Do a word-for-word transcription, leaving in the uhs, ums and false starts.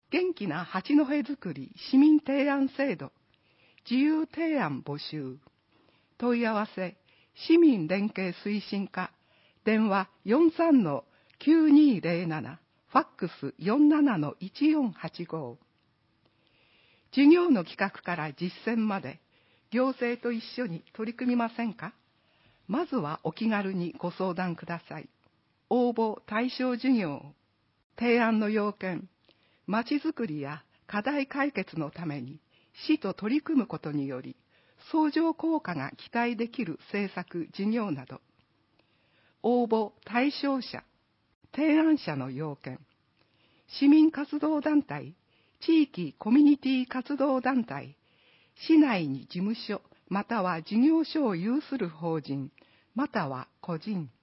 元気な八戸づくり市民提案制度、自由提案募集。問い合わせ、市民連携推進課、電話 よんさんのきゅうにーぜろなな、ファックス よんななのいちよんはちご。授業の企画から実践まで、行政と一緒に取り組みませんか？まずはお気軽にご相談ください。応募対象授業、提案の要件、まちづくりや課題解決のために市と取り組むことにより、相乗効果が期待できる政策・事業など、応募対象者、提案者の要件、市民活動団体、地域コミュニティ活動団体、市内に事務所または事業所を有する法人、または個人、